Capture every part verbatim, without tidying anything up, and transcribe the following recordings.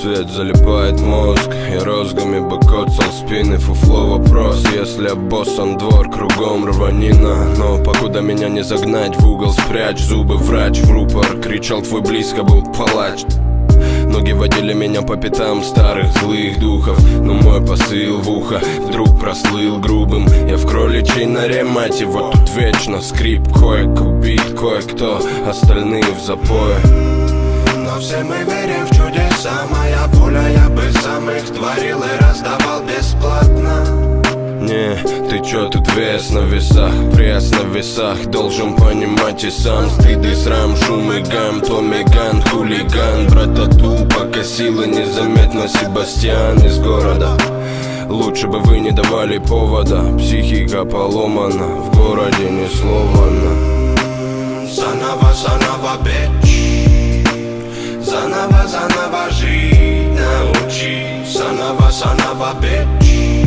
свет залипает мозг. Я розгами бы коцал спины, фуфло вопрос. Если обоссан двор, кругом рванина. Но покуда меня не загнать в угол, спрячь зубы, врач в рупор. Кричал, твой близко был палач. Ноги водили меня по пятам старых злых духов. Но мой посыл в ухо вдруг прослыл грубым. Я в кроличьей норе, мать его, тут вечно скрип. Кое-кто убит, кое-кто, остальные в запое. Но все мы верим в чудеса. Моя воля, я бы сам их творил и раздавал бесплатно. Не, ты чё, тут вес на весах, пресс на весах. Должен понимать и сам. Стыд и срам, шум и гам, Томми Ган, хулиган. Братату, пока силы незаметно. Себастьян из города. Лучше бы вы не давали повода. Психика поломана, в городе ни слова на. Заново, заново, бич. Заново, заново жить научи. Заново, заново, бич.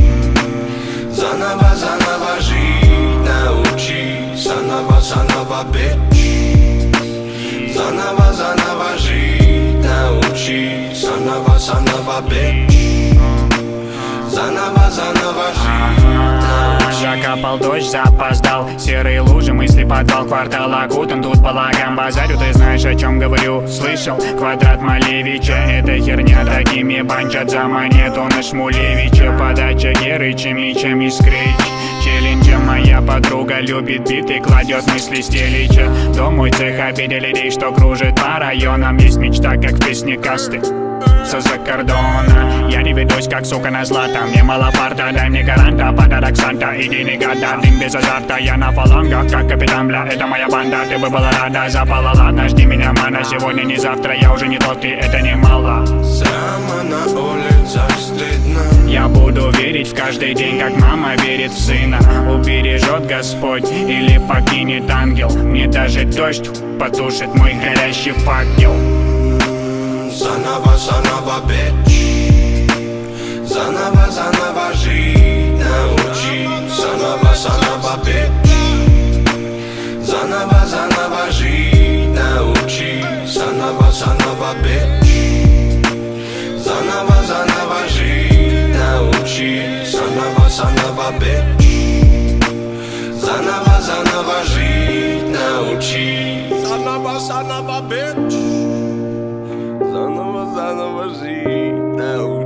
Заново, заново жить научи. Заново, заново, бич. Заново, заново жить научи. Заново, заново, бич. Заново, заново жить научи. Закапал дождь, запоздал. Серые лужи, мысли, подвал, квартал окутан. Тут балаган, базарю, ты знаешь, о чем говорю. Слышал? Квадрат Малевича, это херня. Такими банчат за монету на Шмулевича. Подача Герыча, мечем и скрич. Челленджа моя подруга любит биты, кладет мысли стелича. Дом мой цех, обидели людей, что кружит по районам. Есть мечта, как в песне касты за кордона. Я не ведусь, как сука на злато. Мне мало фарта, дай мне гаранта. Подарок Санта, идейный гада. Дым без азарта, я на фалангах, как капитан, бля, это моя банда. Ты бы была рада, запала, ладно, жди меня, мана. Сегодня не завтра, я уже не тот, ты, это немало. Срама на улицах стыдно. Я буду верить в каждый день, как мама верит в сына. Убережет Господь или покинет ангел. Мне даже дождь потушит мой горящий факел. Заново, заново, бич. Заново, заново жить научи. Заново, заново, бич. Заново, заново жить научи. Заново, заново, бич. Заново, заново жить научи. Заново, заново, бич. Заново, заново жить научи. Заново, заново, бич. Заново, заново жить научи.